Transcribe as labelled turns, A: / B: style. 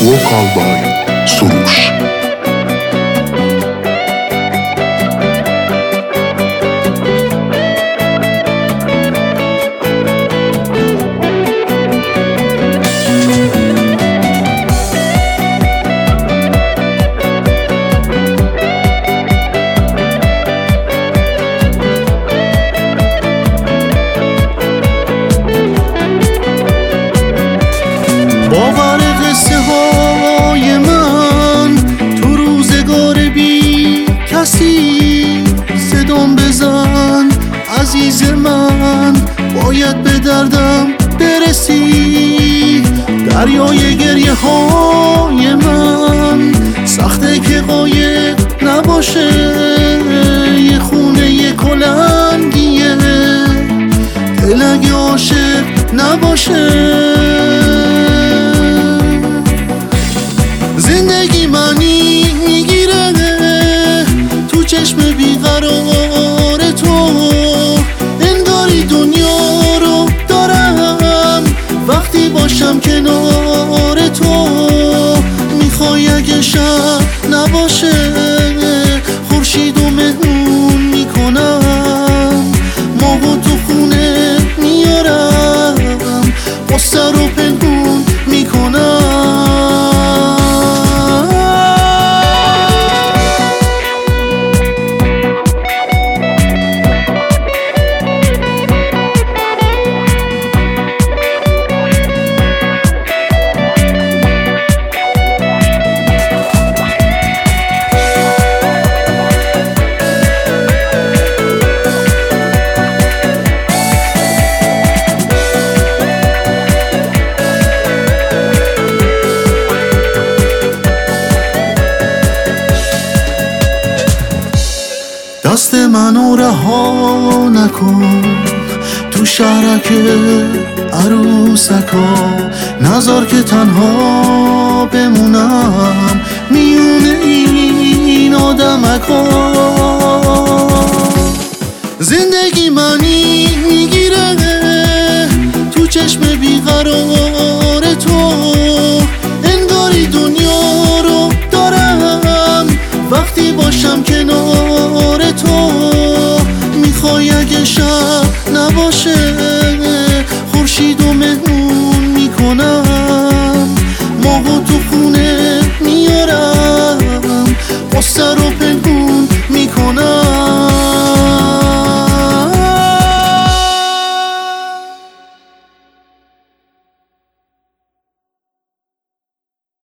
A: وکال بای سروش.
B: باور قصه های من تو روزگار بی کسی صدام بزن عزیز من، باید به دردم برسی. دریای گریه های من سخته که قایق نباشه، یه خونه یه کلنگیه دل اگه عاشق نباشه. زندگی معنی میگیره تو چشم بیقرار تو، انگاری دنیا رو دارم وقتی باشم کنار تو. میخوای اگه شب نباشه خورشید و مهمون میکنم، ماهو تو خونه میارم قصه رو پنهون میکنم. دست منو رها نکن تو شهرک عروسکا، نذار که تنها بمونم میونه این آدمکا. زندگی معنی میگیره تو چشم بیقرار